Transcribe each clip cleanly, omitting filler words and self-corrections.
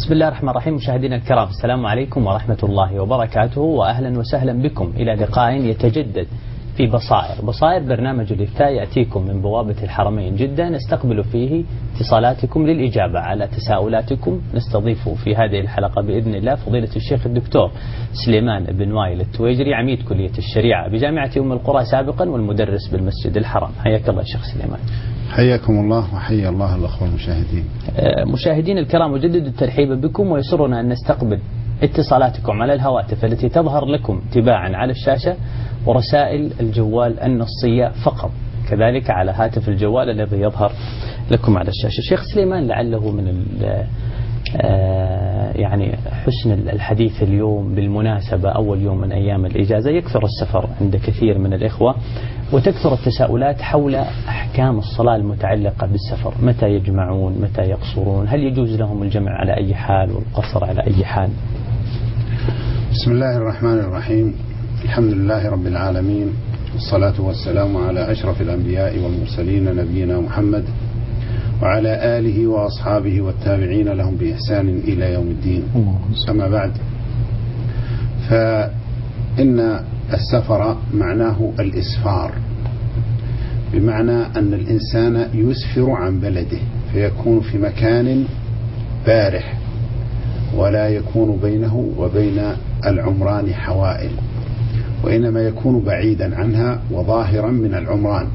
بسم الله الرحمن الرحيم. مشاهدينا الكرام، السلام عليكم ورحمة الله وبركاته، وأهلا وسهلا بكم إلى لقاء يتجدد في بصائر برنامج الإفتاء يأتيكم من بوابة الحرمين جدة، نستقبل فيه اتصالاتكم للإجابة على تساؤلاتكم. نستضيف في هذه الحلقة بإذن الله فضيلة الشيخ الدكتور سليمان بن وائل التويجري، عميد كلية الشريعة بجامعة أم القرى سابقا والمدرس بالمسجد الحرام. حياك الله شيخ سليمان. حياكم الله وحيا الله الأخوة المشاهدين. مشاهدين الكرام، أجدد الترحيب بكم، ويسرنا أن نستقبل اتصالاتكم على الهواتف التي تظهر لكم تباعا على الشاشة، ورسائل الجوال النصية فقط كذلك على هاتف الجوال الذي يظهر لكم على الشاشة. شيخ سليمان، لعله من يعني حسن الحديث اليوم بالمناسبة أول يوم من أيام الإجازة، يكثر السفر عند كثير من الإخوة وتكثر التساؤلات حول أحكام الصلاة المتعلقة بالسفر. متى يجمعون؟ متى يقصرون؟ هل يجوز لهم الجمع على أي حال والقصر على أي حال؟ بسم الله الرحمن الرحيم. الحمد لله رب العالمين، والصلاة والسلام على أشرف الأنبياء والمرسلين نبينا محمد وعلى آله وأصحابه والتابعين لهم بإحسان إلى يوم الدين. أما بعد، فإن السفر معناه الإسفار، بمعنى أن الإنسان يسفر عن بلده فيكون في مكان بارح، ولا يكون بينه وبين العمران حوائل، وإنما يكون بعيدا عنها وظاهرا من العمران.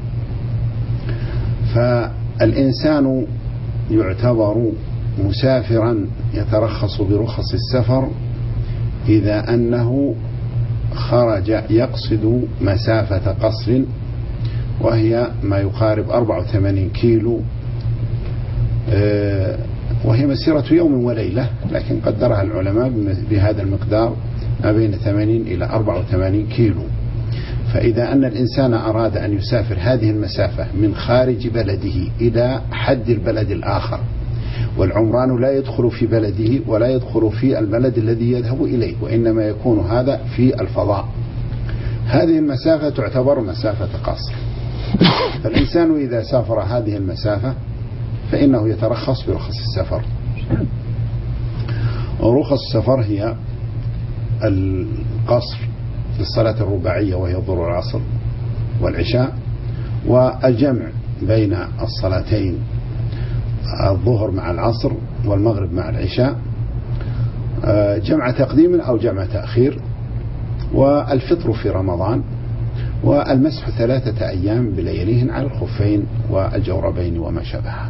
فالإنسان يعتبر مسافرا يترخص برخص السفر إذا أنه خرج يقصد مسافة قصر، وهي ما يقارب 84 كيلو، وهي مسيرة يوم وليلة، لكن قدرها العلماء بهذا المقدار ما بين 80 إلى 84 كيلو. فإذا أن الإنسان أراد أن يسافر هذه المسافة من خارج بلده إلى حد البلد الآخر، والعمران لا يدخل في بلده ولا يدخل في البلد الذي يذهب إليه، وإنما يكون هذا في الفضاء، هذه المسافة تعتبر مسافة قصر. فالإنسان إذا سافر هذه المسافة فإنه يترخص برخص السفر. ورخص السفر هي القصر للصلاة الرباعية، وهي الظهر والعصر والعشاء، والجمع بين الصلاتين، الظهر مع العصر والمغرب مع العشاء، جمع تقديم أو جمع تأخير، والفطر في رمضان، والمسح 3 أيام بلياليهن على الخفين والجوربين وما شابهها.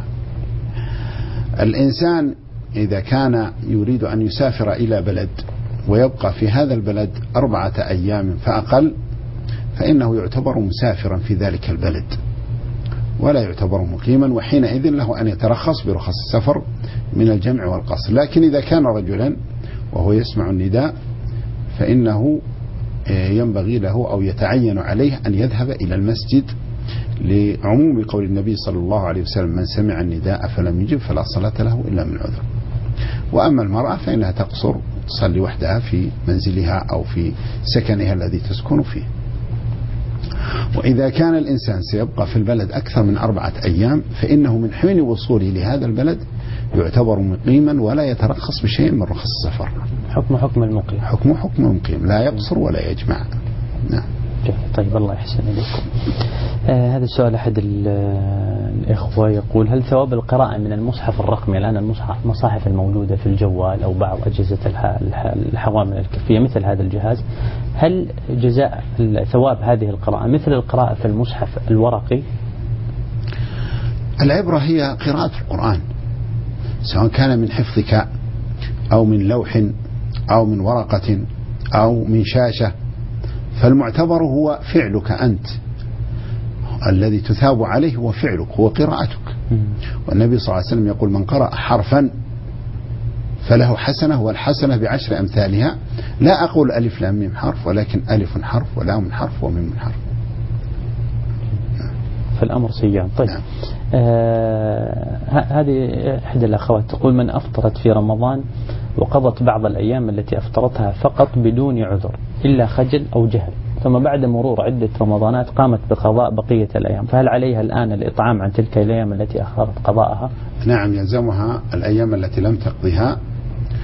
الإنسان إذا كان يريد أن يسافر إلى بلد ويبقى في هذا البلد 4 أيام فأقل، فإنه يعتبر مسافرا في ذلك البلد ولا يعتبر مقيما، وحينئذ له أن يترخص برخص السفر من الجمع والقصر. لكن إذا كان رجلا وهو يسمع النداء فإنه ينبغي له أو يتعين عليه أن يذهب إلى المسجد، لعموم قول النبي صلى الله عليه وسلم: من سمع النداء فلم يجب فلا صلاة له إلا من عذر. وأما المرأة فإنها تقصر، تصلي وحدها في منزلها أو في سكنها الذي تسكن فيه. وإذا كان الإنسان سيبقى في البلد أكثر من 4 أيام فإنه من حين وصوله لهذا البلد يعتبر مقيما ولا يترخص بشيء من رخص السفر. حكم المقيم. حكم المقيم، لا يقصر ولا يجمع. نعم. طيب، الله يحسن إليكم. هذا السؤال أحد الإخوة يقول: هل ثواب القراءة من المصحف الرقمي، الآن المصاحف الموجودة في الجوال أو بعض أجهزة الحوامل الكفية مثل هذا الجهاز، هل جزاء ثواب هذه القراءة مثل القراءة في المصحف الورقي؟ العبرة هي قراءة القرآن، سواء كان من حفظك أو من لوح أو من ورقة أو من شاشة، فالمعتبر هو فعلك أنت، الذي تثاب عليه هو فعلك، هو قراءتك. والنبي صلى الله عليه وسلم يقول: من قرأ حرفا فله حسنة، والحسنة ب10 أمثالها. لا أقول ألف لام ميم حرف، ولكن ألف حرف ولام حرف وميم حرف. فالأمر سيان. طيب. نعم. هذه إحدى الأخوات تقول: من أفطرت في رمضان وقضت بعض الأيام التي أفطرتها فقط بدون عذر إلا خجل أو جهل، ثم بعد مرور عدة رمضانات قامت بقضاء بقية الأيام، فهل عليها الآن الإطعام عن تلك الأيام التي أخرت قضاءها؟ نعم، يلزمها الأيام التي لم تقضها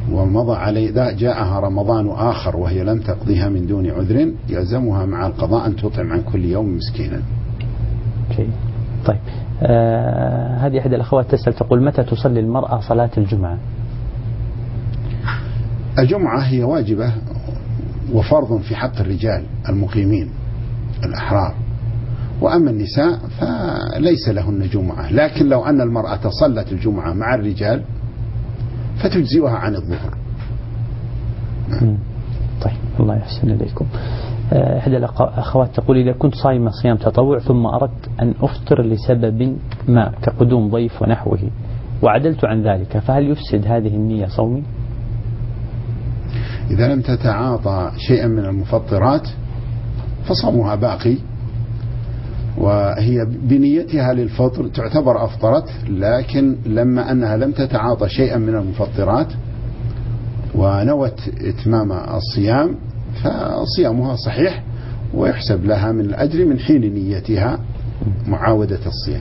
ومضى عليه جاءها رمضان آخر وهي لم تقضيها من دون عذر يلزمها مع القضاء أن تطعم عن كل يوم مسكينا. طيب هذه إحدى الأخوات تسأل تقول متى تصلي المرأة صلاة الجمعة؟ الجمعة هي واجبة وفرض في حق الرجال المقيمين الأحرار، وأما النساء فليس لهن جمعة، لكن لو أن المرأة صلت الجمعة مع الرجال فتجزئها عن الظهر. طيب الله يحسن إليكم. إحدى الأخوات تقول إذا كنت صايمة صيام تطوع ثم أردت أن أفطر لسبب ما كقدوم ضيف ونحوه وعدلت عن ذلك، فهل يفسد هذه النية صومي؟ إذا لم تتعاطى شيئا من المفطرات فصومها باقي، وهي بنيتها للفطر تعتبر أفطرت، لكن لما أنها لم تتعاطى شيئا من المفطرات ونوت إتمام الصيام فصيامها صحيح ويحسب لها من الأجر من حين نيتها معاودة الصيام.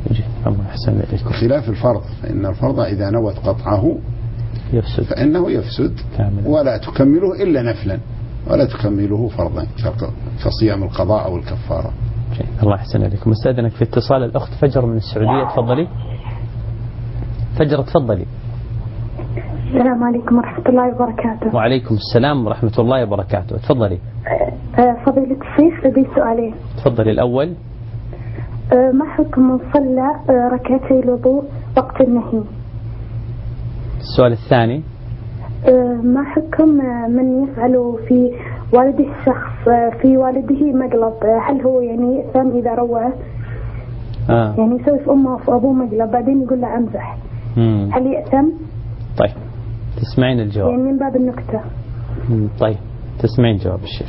خلاف الفرض، فإن الفرض إذا نوت قطعه يفسد فإنه يفسد ولا تكمله إلا نفلا ولا تكمله فرضا كصيام القضاء أو الكفارة. الله يحسن عليكم. استاذنك في اتصال الأخت فجر من السعودية. تفضلي فجر، تفضلي. السلام عليكم ورحمة الله وبركاته. وعليكم السلام ورحمة الله وبركاته. تفضلي. فضيلة الشيخ لدي سؤالين. تفضلي. الأول ما حكم من صلى ركعتي الوضوء وقت النهي؟ السؤال الثاني ما حكم من يفعل في والده الشخص في والده مقلب، هل هو يعني يأثم إذا روعه؟ يعني يسوي في أمه وفي أبوه مقلب بعدين يقول له أمزح، هل يأثم؟ طيب تسمعين الجواب يعني من باب النكتة. طيب تسمعين جواب الشيخ.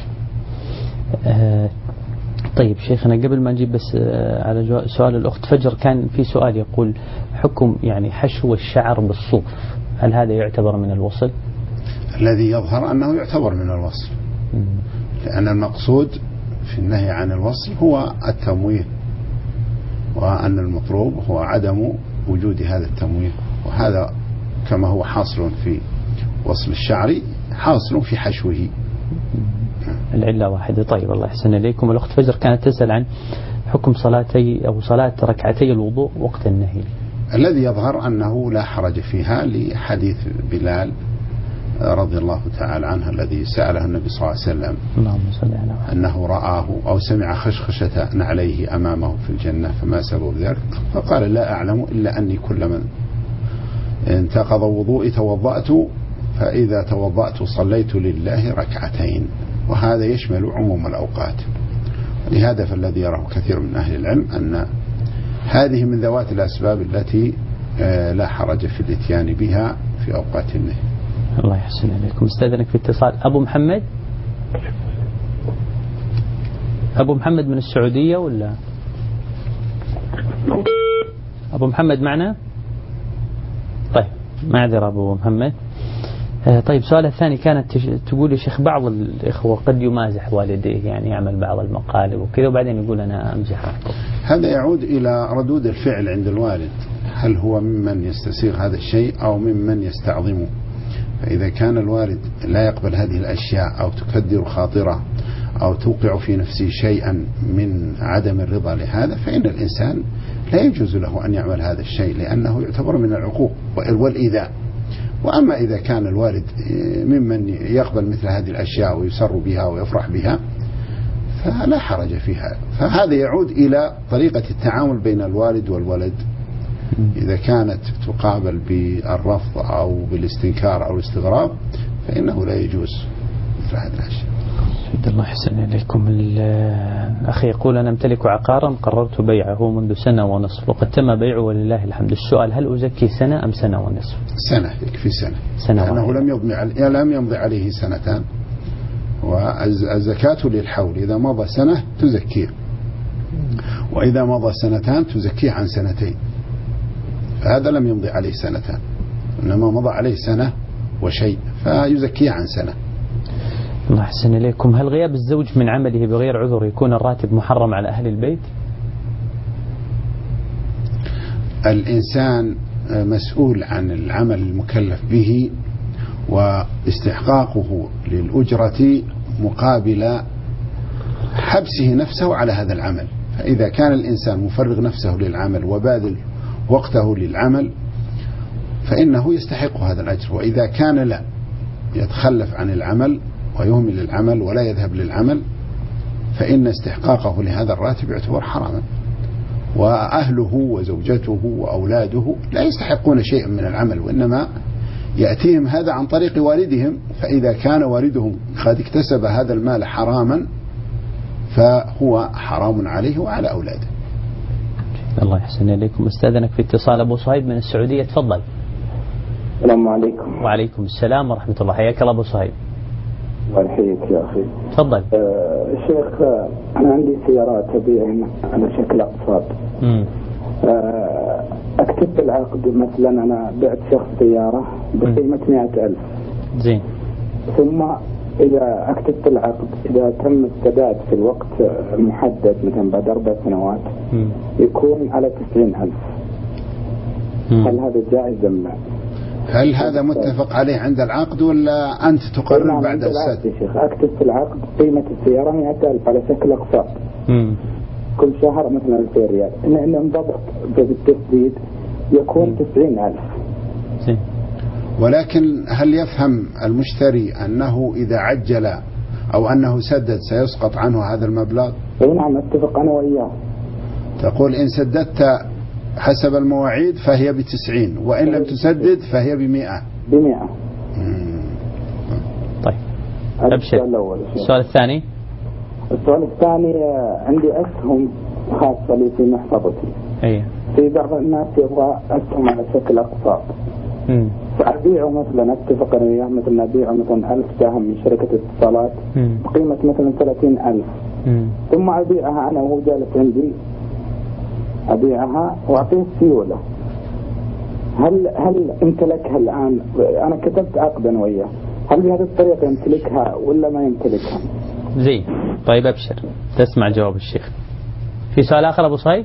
طيب شيخنا قبل ما نجيب بس على سؤال الأخت فجر، كان في سؤال يقول حكم يعني حشو الشعر بالصوف، هل هذا يعتبر من الوصل؟ الذي يظهر أنه يعتبر من الوصل، لأن المقصود في النهي عن الوصل هو التمويه، وأن المطلوب هو عدم وجود هذا التمويه، وهذا كما هو حاصل في وصل الشعر حاصل في حشوه. العلة واحدة. طيب الله يحسن إليكم. الأخت فجر كانت تسأل عن حكم صلاتي أو صلاة ركعتي الوضوء وقت النهي. الذي يظهر أنه لا حرج فيها لحديث بلال رضي الله تعالى عنه الذي سأله النبي صلى الله عليه وسلم أنه رآه أو سمع خشخشة نعليه أمامه في الجنة فما سبب ذلك، فقال لا أعلم إلا أني كلما انتقض وضوئي توضأت، فإذا توضأت صليت لله ركعتين، وهذا يشمل عموم الأوقات. لهذا فالذي يراه كثير من أهل العلم أن هذه من ذوات الأسباب التي لا حرج في الاتيان بها في أوقات النهي. الله يحسن إليكم. استاذنك في اتصال أبو محمد. أبو محمد من السعودية ولا أبو محمد معنا؟ طيب معذرة أبو محمد. طيب سؤال الثاني كانت تقول يا شيخ بعض الإخوة قد يمازح والديه، يعني يعمل بعض المقالب وكذا وبعدين يقول أنا أمزح. هذا يعود إلى ردود الفعل عند الوالد، هل هو ممن يستسيغ هذا الشيء أو ممن يستعظمه؟ فإذا كان الوالد لا يقبل هذه الأشياء أو تكدر خاطره أو توقع في نفسه شيئا من عدم الرضا لهذا، فإن الإنسان لا يجوز له أن يعمل هذا الشيء، لأنه يعتبر من العقوق والإيذاء. وأما إذا كان الوالد ممن يقبل مثل هذه الأشياء ويسر بها ويفرح بها فلا حرج فيها. فهذا يعود إلى طريقة التعامل بين الوالد والولد، إذا كانت تقابل بالرفض أو بالاستنكار أو الاستغراب فإنه لا يجوز مثل هذه الأشياء. الله يحسن إليكم. الأخي يقول أنا أمتلك عقارا قررت بيعه منذ سنة ونصف وقد تم بيعه ولله الحمد. السؤال هل أزكي سنة أم سنة ونصف؟ سنة، يكفي سنة لأنه لم يمضي عليه سنتان، والزكاة للحول، إذا مضى سنة تزكيه، وإذا مضى سنتان تزكيه عن سنتين، فهذا لم يمضي عليه سنتان إنما مضى عليه سنة وشيء فيزكيه عن سنة. الله يحسن إليكم. هل غياب الزوج من عمله بغير عذر يكون الراتب محرم على أهل البيت؟ الإنسان مسؤول عن العمل المكلف به، واستحقاقه للأجرة مقابل حبسه نفسه على هذا العمل. فإذا كان الإنسان مفرغ نفسه للعمل وباذل وقته للعمل فإنه يستحق هذا الأجر، وإذا كان لا يتخلف عن العمل ويهمل العمل ولا يذهب للعمل فإن استحقاقه لهذا الراتب يعتبر حراما، وأهله وزوجته وأولاده لا يستحقون شيئا من العمل، وإنما يأتيهم هذا عن طريق والدهم، فإذا كان والدهم قد اكتسب هذا المال حراما فهو حرام عليه وعلى أولاده. الله يحسن إليكم. استاذنك في اتصال أبو صهيب من السعودية، تفضل. السلام عليكم. وعليكم السلام ورحمة الله، حياك الله أبو صهيب. الله يحييك يا أخي. تفضل. شيخ، أنا عندي سيارات أبيعها على شكل أقساط. أكتب العقد، مثلا أنا بعت شخص سيارة بقيمة 100,000. زين. ثم إذا أكتبت العقد إذا تم السداد في الوقت المحدد مثلا بعد 4 سنوات يكون على 90,000. هل هذا جائز أم لا؟ هل هذا متفق عليه عند العقد ولا أنت تقرر بعد السداد؟ يا شيخ، أكتب في العقد قيمة السيارة 100,000 على شكل أقساط كل شهر مثلا 2000 ريال، إن انضبط بالتسديد يكون 90,000. زين. ولكن هل يفهم المشتري أنه إذا عجل أو أنه سدد سيسقط عنه هذا المبلغ؟ نعم، اتفق أنا وإياه. تقول إن سددت حسب المواعيد فهي ب90، وإن لم تسدد فهي ب100. طيب أبشر. السؤال الثاني. السؤال الثاني، عندي أسهم خاصة لي في محفظتي. في بعض الناس يبغى أسهم على شكل أقساط. فأبيعه مثلا، اتفق أنا وياه مثلا أبيعه مثلا 1000 سهم من شركة اتصالات بقيمة مثلا 30,000. ثم أبيعها أنا وهو جالس عندي، أبيعها وأعطيه سيولة. هل امتلكها الآن؟ أنا كتبت عقدا وياه، هل بهذه الطريقة يمتلكها ولا ما يمتلكها؟ زين. طيب أبشر، تسمع جواب الشيخ. في سؤال آخر أبو صهيب؟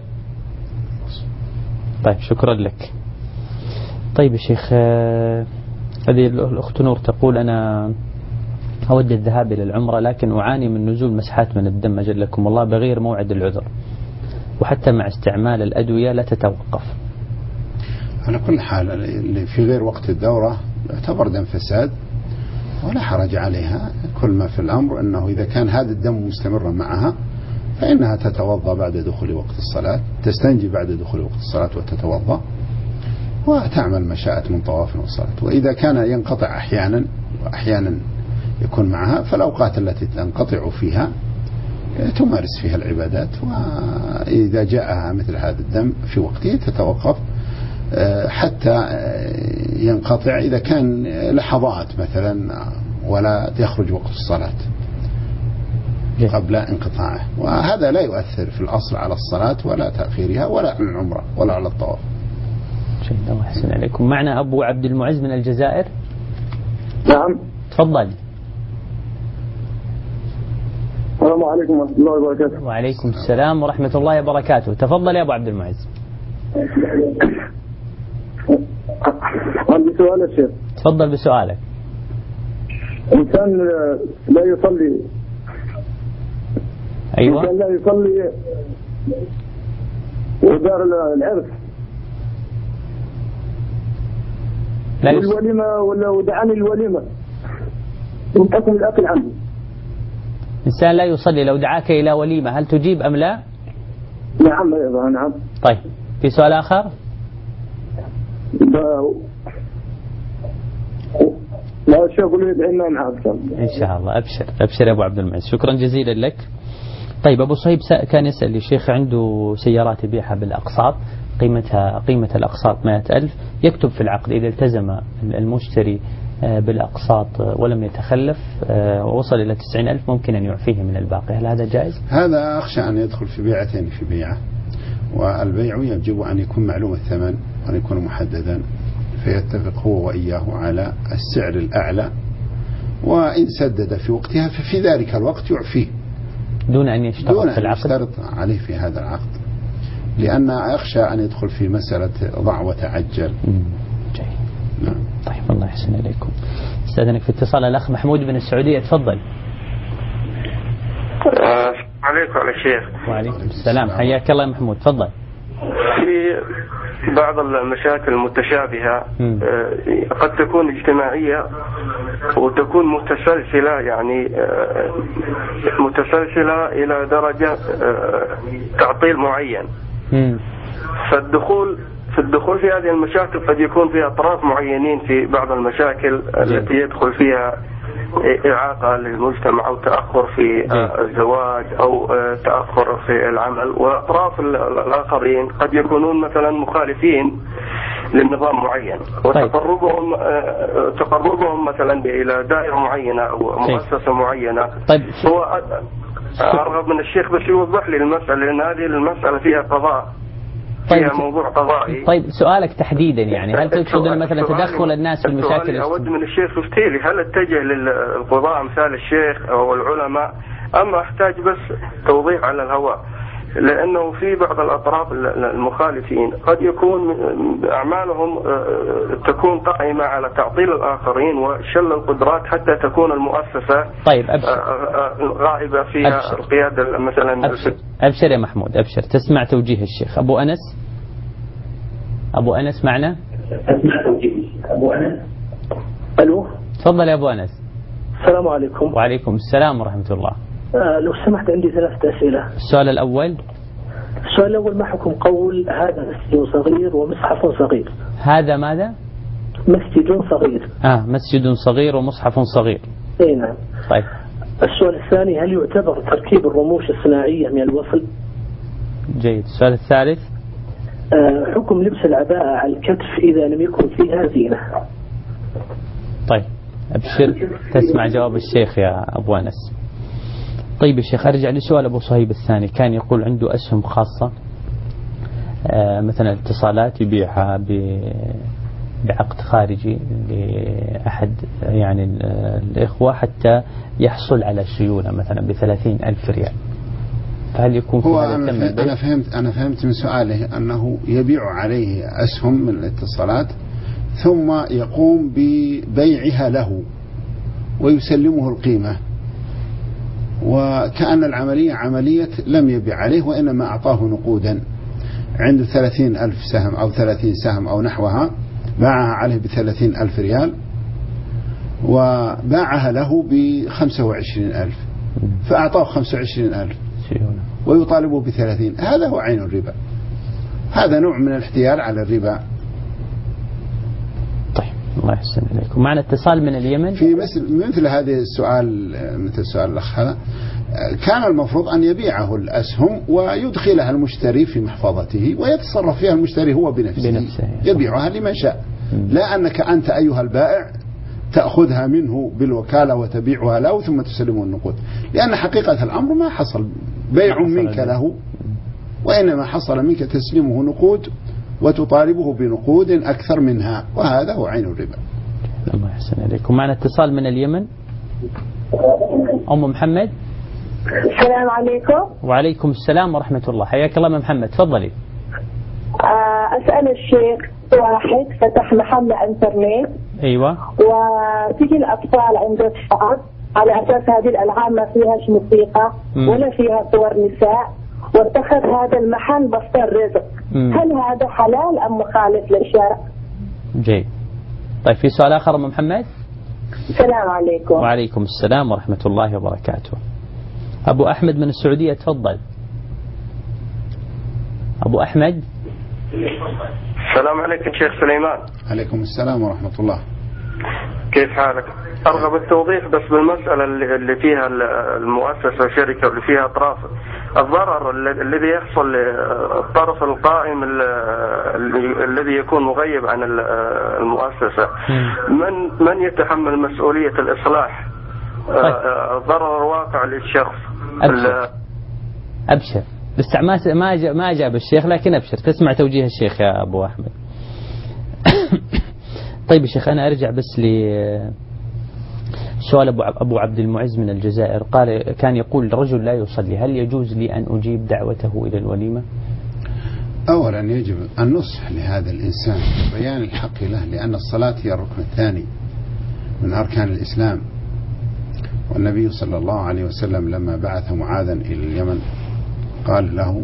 طيب شكرا لك. طيب يا شيخ، هذه الأخت نور تقول أنا أود الذهاب إلى العمرة لكن أعاني من نزول مسحات من الدم أجلكم الله بغير موعد العذر، وحتى مع استعمال الأدوية لا تتوقف. على كل حال اللي في غير وقت الدورة يعتبر دم فساد ولا حرج عليها. كل ما في الأمر أنه إذا كان هذا الدم مستمرا معها فإنها تتوضأ بعد دخول وقت الصلاة، تستنجي بعد دخول وقت الصلاة وتتوضأ وتعمل ما شاءت من طواف وصلاة. وإذا كان ينقطع أحيانا وأحيانا يكون معها فالأوقات التي تنقطع فيها تمارس فيها العبادات، وإذا جاءها مثل هذا الدم في وقته تتوقف حتى ينقطع إذا كان لحظات مثلا ولا يخرج وقت الصلاة قبل انقطاعه، وهذا لا يؤثر في الأصل على الصلاة ولا تأخيرها ولا على العمرة ولا على الطواف. الله يحسن عليكم. معنا أبو عبد المعز من الجزائر. نعم تفضل. السلام عليكم ورحمة الله وبركاته. وعليكم السلام ورحمة الله وبركاته. تفضل يا أبو عبد المعز. عندي سؤال يا شيخ. تفضل بسؤالك. إنسان لا يصلي. أيوة. إنسان لا يصلي ودار العرس والوليمة ولا ودعاني الوليمة من حكم الأكل عنه. إنسان لا يصلي لو دعاك إلى وليمة هل تجيب أم لا؟ نعم نعم. طيب في سؤال آخر؟ لا شيخ قولوا يدعينا معك إن شاء الله. أبشر يا أبو عبد المعز، شكرا جزيلا لك. طيب أبو صهيب كان يسأل الشيخ عنده سيارات يبيعها بالأقساط، قيمة الأقساط 100,000، يكتب في العقد إذا التزم المشتري بالأقساط ولم يتخلف ووصل إلى 90,000 ممكن أن يعفيه من الباقي، هل هذا جائز؟ هذا أخشى أن يدخل في بيعتين في بيعة، والبيع يجب أن يكون معلوم الثمن وأن يكون محددا فيتفق هو وإياه على السعر الأعلى، وإن سدد في وقتها ففي ذلك الوقت يعفيه دون أن يشترط في العقد، يشترط عليه في هذا العقد، لأن أخشى أن يدخل في مسألة ضع وتعجل. جيد. نعم. طيب الله يحسن إليكم. استاذنك في اتصال الأخ محمود من السعودية، تفضل. عليكم على الشيخ. وعليكم السلام، حياك الله يا محمود، تفضل. في بعض المشاكل المتشابهة قد تكون اجتماعية وتكون متسلسلة، يعني متسلسلة إلى درجة تعطيل معين. فالدخول في هذه المشاكل قد يكون في أطراف معينين في بعض المشاكل التي يدخل فيها إعاقة للمجتمع أو تأخر في الزواج أو تأخر في العمل، وأطراف الآخرين قد يكونون مثلا مخالفين للنظام معين، وتقربهم مثلا إلى دائرة معينة أو مؤسسة معينة. طيب هو أرغب من الشيخ بس يوضح لي المسألة، لأن هذه المسألة فيها قضاء، فيها موضوع قضائي. طيب سؤالك تحديدا يعني هل تقصد أن مثلا تدخل الناس في المشاكل؟ أود من الشيخ يفتي لي، هل اتجه للقضاء أمثال الشيخ أو العلماء، أما أحتاج بس توضيح على الهواء؟ لأنه في بعض الأطراف المخالفين قد يكون أعمالهم تكون قائمة على تعطيل الآخرين وشل القدرات حتى تكون المؤسسة طيب غائبة فيها القيادة مثلا. أبشر يا محمود، أبشر، تسمع توجيه الشيخ. أبو أنس معنا؟ أسمع توجيه أبو أنس. ألو، تفضل يا أبو أنس. السلام عليكم. وعليكم السلام ورحمة الله. لو سمحت عندي 3 أسئلة. السؤال الأول، ما حكم قول هذا مسجد صغير ومصحف صغير؟ هذا ماذا؟ مسجد صغير. مسجد صغير ومصحف صغير. اي نعم. طيب. السؤال الثاني، هل يعتبر تركيب الرموش الصناعية من الوصل؟ جيد. السؤال الثالث، حكم لبس العباءة على الكتف إذا لم يكن فيها زينة. طيب أبشر، تسمع جواب الشيخ يا أبو أنس. طيب يا شيخ، أرجع لسؤال أبو صهيب الثاني، كان يقول عنده أسهم خاصة مثلا اتصالات يبيعها بعقد خارجي لأحد يعني الإخوة حتى يحصل على سيولة مثلا ب30,000 ريال، فهل يكون في هذا التم؟ أنا فهمت من سؤاله أنه يبيع عليه أسهم من الاتصالات ثم يقوم ببيعها له ويسلمه القيمة، وكأن العملية عملية لم يبيع عليه وإنما أعطاه نقودا، عنده 30,000 سهم أو 30 سهم أو نحوها، باعها عليه ب30,000 ريال وباعها له ب25,000 فأعطاه 25,000 ويطالبه ب30. هذا هو عين الربا، هذا نوع من الاحتيال على الربا. طيب الله يحسن إليكم. معنا اتصال من اليمن. في مثل هذه السؤال، مثل سؤال الأخ هذا، كان المفروض أن يبيعه الأسهم ويدخلها المشتري في محفظته ويتصرف فيها المشتري هو بنفسه. يبيعها لمن شاء، لا أنك أنت أيها البائع تأخذها منه بالوكالة وتبيعها له ثم تسلمه النقود، لأن حقيقة الأمر ما حصل بيع منك له، وإنما حصل منك تسليمه نقود وتطالبه بنقود أكثر منها، وهذا هو عين الربا. الله يحسن إليكم. معنا اتصال من اليمن، أم محمد. السلام عليكم. وعليكم السلام ورحمة الله، حياك الله. محمد تفضلي. أسأل الشيخ، واحد فتح محل انترنت، أيوة، وتجي الأطفال عند الصعب على أساس هذه الألعاب ما فيهاش موسيقى ولا فيها صور نساء، واتخذ هذا المحل مصدر رزق، هل هذا حلال أم مخالف للشرع؟ جيد. طيب في سؤال آخر أم محمد؟ السلام عليكم. وعليكم السلام ورحمة الله وبركاته. أبو أحمد من السعودية تفضل. أبو أحمد. السلام عليكم شيخ سليمان. عليكم السلام ورحمة الله. كيف حالك؟ أرغب التوضيح بس بالمسألة اللي فيها المؤسسة والشركة واللي فيها أطراف، الضرر الذي يحصل للطرف القائم الذي يكون مغيب عن المؤسسة، من يتحمل مسؤولية الإصلاح؟ الضرر الواقع للشخص. أبشر. بس ما جاب الشيخ، لكن أبشر، تسمع توجيه الشيخ يا أبو أحمد. طيب يا شيخ، أنا أرجع بس سؤال أبو عبد المعز من الجزائر، قال كان يقول رجل لا يصلي، هل يجوز لي أن أجيب دعوته إلى الوليمة؟ أولا يجب النصح لهذا الإنسان، بيان الحق له، لأن الصلاة هي الركن الثاني، من أركان الإسلام. والنبي صلى الله عليه وسلم لما بعث معاذا إلى اليمن قال له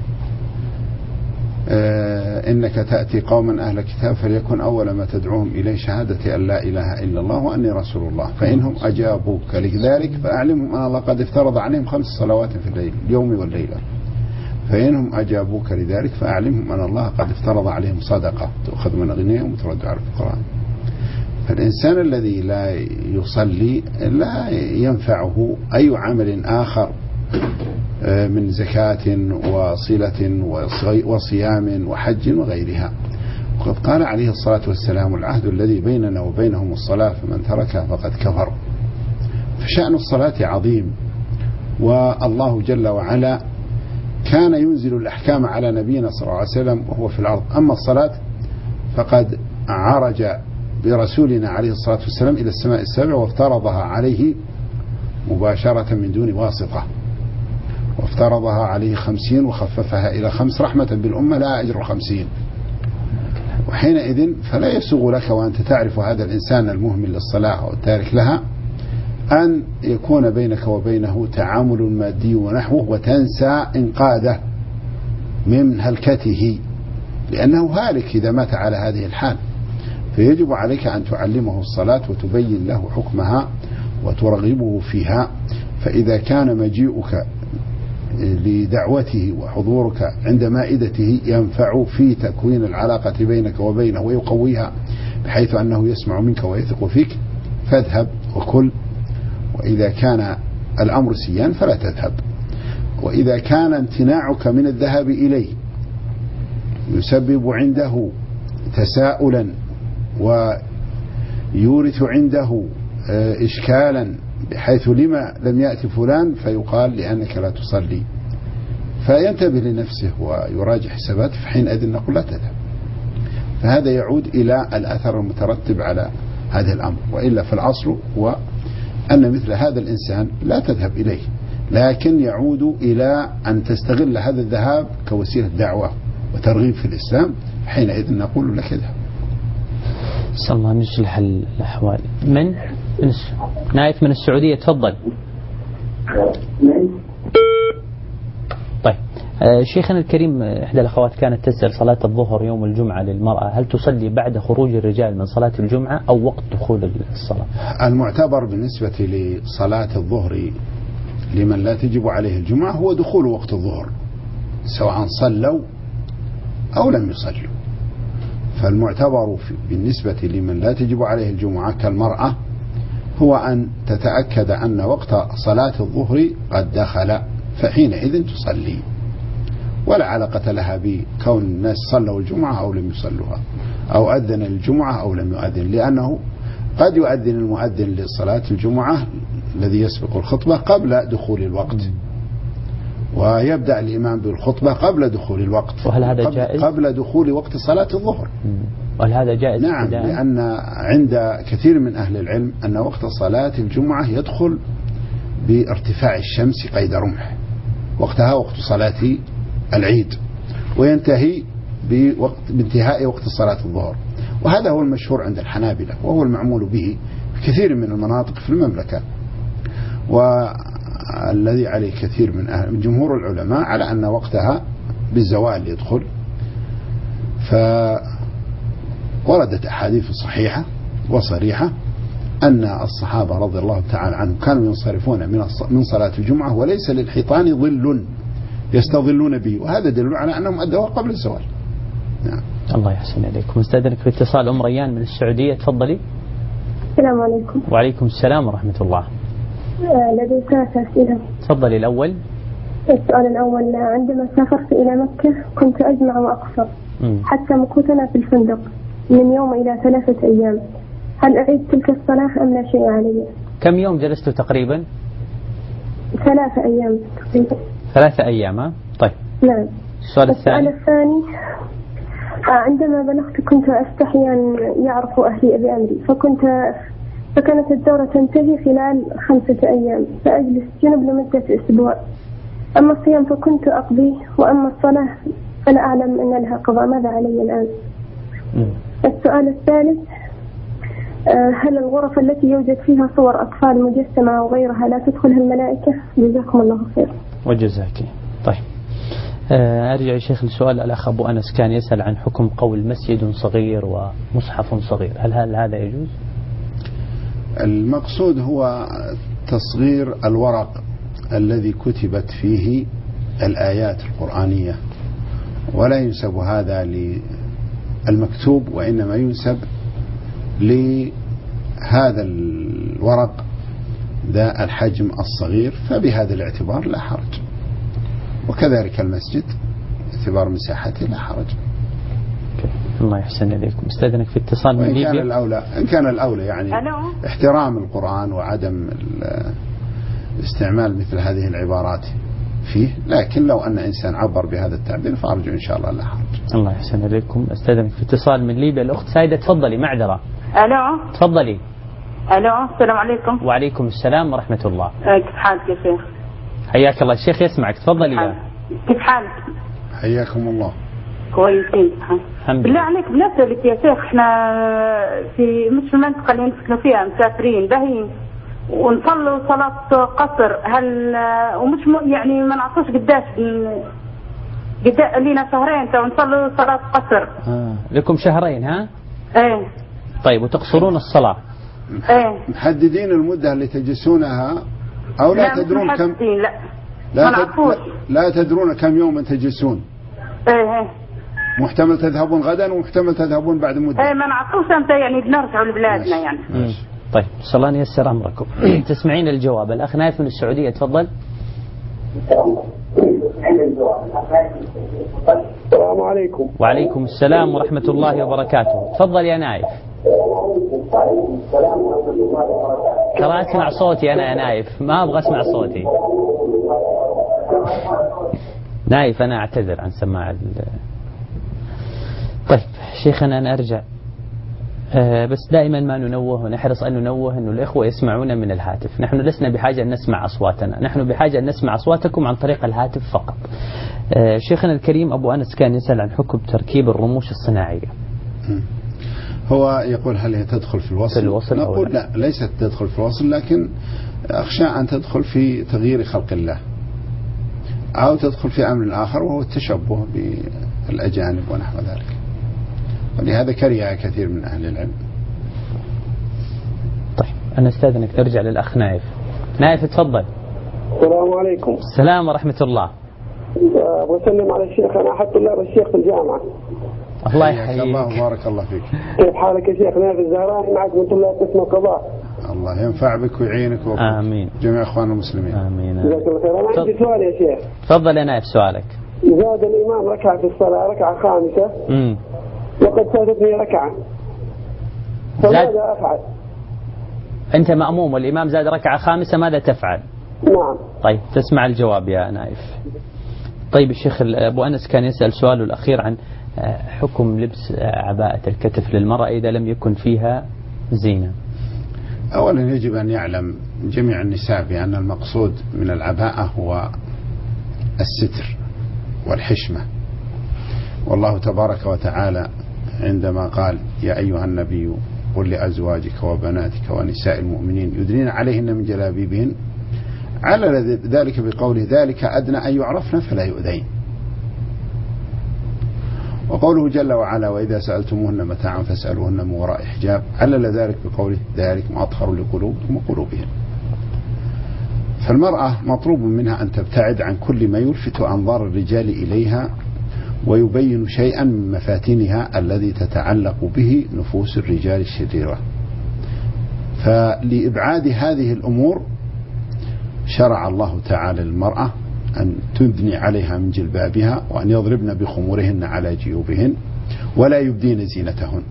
إنك تأتي قوما أهل كتاب فليكن أول ما تدعوهم إليه شهادة أن لا إله إلا الله وأني رسول الله، فإنهم أجابوك لذلك فأعلمهم أن الله قد افترض عليهم 5 صلوات في الليل اليوم والليلة، فإنهم أجابوك لذلك فأعلمهم أن الله قد افترض عليهم صدقة تؤخذ من أغنيائهم وترد على الفقراء. فالإنسان الذي لا يصلي لا ينفعه أي عمل آخر من زكاة وصلة وصيام وحج وغيرها. وقد قال عليه الصلاة والسلام العهد الذي بيننا وبينهم الصلاة فمن تركها فقد كفر. فشأن الصلاة عظيم، والله جل وعلا كان ينزل الأحكام على نبينا صلى الله عليه وسلم وهو في الأرض. أما الصلاة فقد عرج برسولنا عليه الصلاة والسلام إلى السماء السابع وافترضها عليه مباشرة من دون واسطة، وافترضها عليه 50 وخففها إلى 5 رحمة بالأمة لا أجر 50. وحينئذ فلا يسوغ لك وأنت تعرف هذا الإنسان المهمل للصلاة أو التارك لها أن يكون بينك وبينه تعامل مادي ونحوه وتنسى إنقاذه من هلكته، لأنه هالك إذا مات على هذه الحال. فيجب عليك أن تعلمه الصلاة وتبين له حكمها وترغبه فيها. فإذا كان مجيئك لدعوته وحضورك عند مائدته ينفع في تكوين العلاقة بينك وبينه ويقويها بحيث أنه يسمع منك ويثق فيك فاذهب وكل. وإذا كان الأمر سيان فلا تذهب. وإذا كان امتناعك من الذهاب إليه يسبب عنده تساؤلا ويورث عنده إشكالا بحيث لما لم يأتي فلان فيقال لأنك لا تصلي، فينتبه لنفسه ويراجع حساباته، في حينئذ نقول لا تذهب. فهذا يعود إلى الأثر المترتب على هذا الأمر. وإلا فالأصل هو أن مثل هذا الإنسان لا تذهب إليه، لكن يعود إلى أن تستغل هذا الذهاب كوسيلة دعوة وترغيب في الإسلام، حينئذ نقول لك اذهب. صلى الله نصلح الأحوال. نايف من السعودية تفضل. طيب شيخنا الكريم، إحدى الأخوات كانت تسأل صلاة الظهر يوم الجمعة للمرأة هل تصلي بعد خروج الرجال من صلاة الجمعة أو وقت دخول الصلاة؟ المعتبر بالنسبة لصلاة الظهر لمن لا تجب عليه الجمعة هو دخول وقت الظهر سواء صلوا أو لم يصلوا. فالمعتبر بالنسبة لمن لا تجب عليه الجمعة كالمرأة هو أن تتأكد أن وقت صلاة الظهر قد دخل، فحينئذ تصلي، ولا علاقة لها بكون الناس صلوا الجمعة أو لم يصلوها أو أذن الجمعة أو لم يؤذن، لأنه قد يؤذن المؤذن لصلاة الجمعة الذي يسبق الخطبة قبل دخول الوقت، ويبدأ الإمام بالخطبة قبل دخول الوقت. وهل هذا جائز؟ قبل دخول وقت صلاة الظهر. وهل هذا جائز؟ نعم، لأن عند كثير من أهل العلم أن وقت صلاة الجمعة يدخل بارتفاع الشمس قيد رمح، وقتها وقت صلاة العيد، وينتهي بانتهاء وقت صلاة الظهر. وهذا هو المشهور عند الحنابلة وهو المعمول به في كثير من المناطق في المملكة، والذي عليه كثير من جمهور العلماء على أن وقتها بالزوال يدخل. فوردت أحاديث صحيحة وصريحة أن الصحابة رضي الله تعالى عنهم كانوا ينصرفون من صلاة الجمعة وليس للحيطان ظل يستظلون به، وهذا دليل على أنهم أدوها قبل الزوال. نعم. الله يحسن إليكم. استأذنك في اتصال أم ريان من السعودية، تفضلي. السلام عليكم. وعليكم السلام ورحمة الله. لدي 3 أسئلة. تفضلي. الأول. السؤال الأول، عندما سافرت إلى مكة كنت أجمع وأقصر حتى مكوثنا في الفندق من يوم إلى 3 أيام، هل أعيد تلك الصلاة أم لا شيء علي؟ كم يوم جلستوا تقريبا؟ 3 أيام تقريبا. 3 أيام ها؟ طيب. نعم. السؤال الثاني، عندما بلغت كنت أستحي أن يعرف أهلي بأمري، فكانت الدورة تنتهي خلال 5 أيام، فأجلس جنب لمدة أسبوع. أما الصيام فكنت أقضيه، وأما الصلاة فلا أعلم أن لها قضاء، ماذا علي الآن؟ السؤال الثالث، هل الغرف التي يوجد فيها صور أطفال مجسمة وغيرها لا تدخلها الملائكة؟ جزاكم الله خير. وجزاك. طيب أرجع يا شيخ لسؤال الأخ أبو أنس، كان يسأل عن حكم قول مسجد صغير ومصحف صغير، هل هذا يجوز؟ المقصود هو تصغير الورق الذي كتبت فيه الآيات القرآنية، ولا ينسب هذا للمكتوب، وإنما ينسب لهذا الورق ذا الحجم الصغير، فبهذا الاعتبار لا حرج. وكذلك المسجد باعتبار مساحته لا حرج. الله يحسن إليكم. استاذنك في اتصال من ليبيا. إن كان الأولى يعني احترام القرآن وعدم استعمال مثل هذه العبارات فيه، لكن لو أن إنسان عبر بهذا التعبير فأرجو إن شاء الله لا حرج. الله يحسن إليكم. استاذنك في اتصال من ليبيا الأخت سايدة، تفضلي. معذرة. ألو. تفضلي. ألو. السلام عليكم. وعليكم السلام ورحمة الله. كيف حالك يا شيخ؟ حياك الله. الشيخ يسمعك، تفضلي. كيف حالك؟ حياكم الله. كويسين. الحمد بالله عليك بنسألك يا شيخ، احنا مش في المنطقة اللي نسكنوا فيها مسافرين باهين، ونصلوا صلاة قصر، هل ومش يعني ما نعطوش قداش لينا شهرين تو نصلوا صلاة قصر. لكم شهرين ها؟ ايه. طيب وتقصرون الصلاة؟ ايه. محددين المدة اللي تجلسونها أو لا تدرون كم؟ لا تدرون كم يوم تجلسون؟ ايه. محتمل تذهبون غدا ومحتمل تذهبون بعد مدة. ايه ما نعطوش انت يعني بنرجعوا لبلادنا يعني. طيب صلى الله ييسر أمركم. تسمعين الجواب. الأخ نايف من السعودية، تفضل. السلام عليكم. وعليكم السلام ورحمة الله وبركاته. تفضل يا نايف. ترى اسمع صوتي أنا يا نايف، ما أبغى أسمع صوتي. نايف أنا أعتذر عن سماع طيب شيخنا أنا أرجع، بس دائما ما ننوه ونحرص أن ننوه أن الإخوة يسمعون من الهاتف. نحن لسنا بحاجة أن نسمع أصواتنا، نحن بحاجة أن نسمع أصواتكم عن طريق الهاتف فقط. شيخنا الكريم أبو أنس كان يسأل عن حكم تركيب الرموش الصناعية. هو يقول هل هي تدخل في الوصل؟ نقول لا، ليست تدخل في الوصل، لكن أخشى أن تدخل في تغيير خلق الله أو تدخل في أمر آخر وهو التشبه بالأجانب ونحو ذلك، ولهذا كرهها كثير من أهل العلم. طيب أنا استاذنك ترجع للأخ نايف. نايف تفضل. السلام عليكم. السلام ورحمة الله. وسلم على الشيخ، أنا أحد طلاب الشيخ في الجامعة. الله يحييك. الله وبارك الله فيك. كيف حالك يا شيخ؟ نايف الزهراني معك من طلاب قسم القضاء. الله ينفع بك ويعينك آمين. جميع إخواننا المسلمين. آمين. جزاك الله خير. أنا عندي سؤال يا شيخ. تفضل يا نايف سؤالك. زاد الإمام ركعة في الصلاة، ركعة خامسة، وقد فاتتني ركعة، فماذا أفعل؟ أنت مأموم والإمام زاد ركعة خامسة، ماذا تفعل؟ نعم. طيب تسمع الجواب يا نايف. طيب الشيخ أبو أنس كان يسأل سؤاله الأخير عن حكم لبس عباءة الكتف للمرأة إذا لم يكن فيها زينة. أولا يجب أن يعلم جميع النساء بأن المقصود من العباءة هو الستر والحشمة، والله تبارك وتعالى عندما قال يا أيها النبي قل لأزواجك وبناتك ونساء المؤمنين يدنين عليهن من جلابيبهن، على ذلك بقوله ذلك أدنى أن يعرفن فلا يؤذين. وقوله جل وعلا وإذا سألتموهن متاعا فاسألوهن من وراء حجاب، علل ذلك بقوله ذلك أطهر لقلوبكم وقلوبهم. فالمرأة مطلوب منها أن تبتعد عن كل ما يلفت أنظار الرجال إليها ويبين شيئا من مفاتنها الذي تتعلق به نفوس الرجال الشريرة. فلإبعاد هذه الأمور شرع الله تعالى للمرأة أن تدني عليها من جلبابها وأن يضربن بخمورهن على جيوبهن ولا يبدين زينتهن.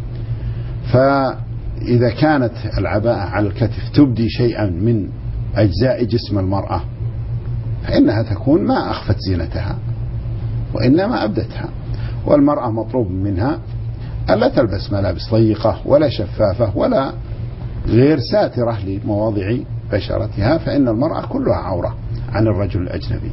فإذا كانت العباءة على الكتف تبدي شيئا من أجزاء جسم المرأة فإنها تكون ما أخفت زينتها وإنما أبدتها. والمرأة مطلوب منها ألا تلبس ملابس ضيقة ولا شفافة ولا غير ساترة لمواضع بشرتها، فإن المرأة كلها عورة عن الرجل الأجنبي.